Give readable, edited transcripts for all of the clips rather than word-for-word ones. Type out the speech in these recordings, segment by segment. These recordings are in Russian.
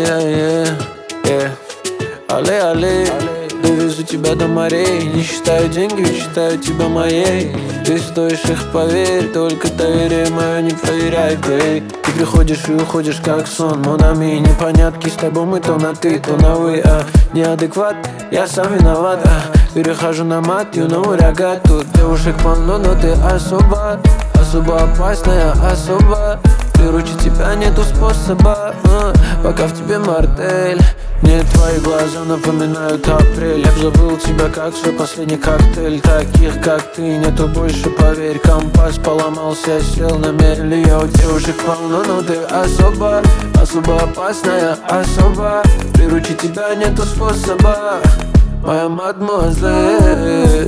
Але, довезу тебя до морей. Не считаю деньги, считаю тебя моей. Ты стоишь их, поверь, только доверие мое не проверяй, бей. Ты приходишь и уходишь как сон, монами. Непонятки с тобой мы то на ты, то на вы, неадекват, я сам виноват, перехожу на мат, you know what I got. Тут девушек полно, но ты особо опасная, особо. Приручить тебя нету способа, пока в тебе мартель. Мне твои глаза напоминают апрель. Я б забыл тебя как свой последний коктейль. Таких как ты нету больше, поверь. Компас поломался, я сел на мель. Я у девушек полно, но ты особо опасная, особо. Приручить тебя нету способа, моя мадемуазель.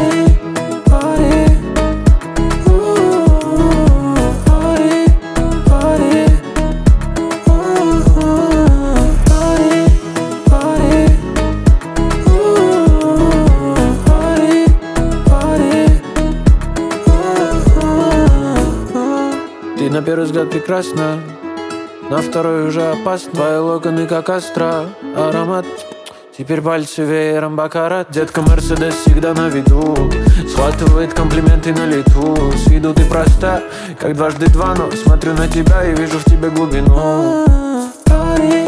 Ты на первый взгляд прекрасна, на второй уже опасно. Твои локоны как астра, аромат. Теперь пальцы веером бакарат. Детка Мерседес всегда на виду, схватывает комплименты на лету. С виду ты проста, как дважды два, но смотрю на тебя и вижу в тебе глубину.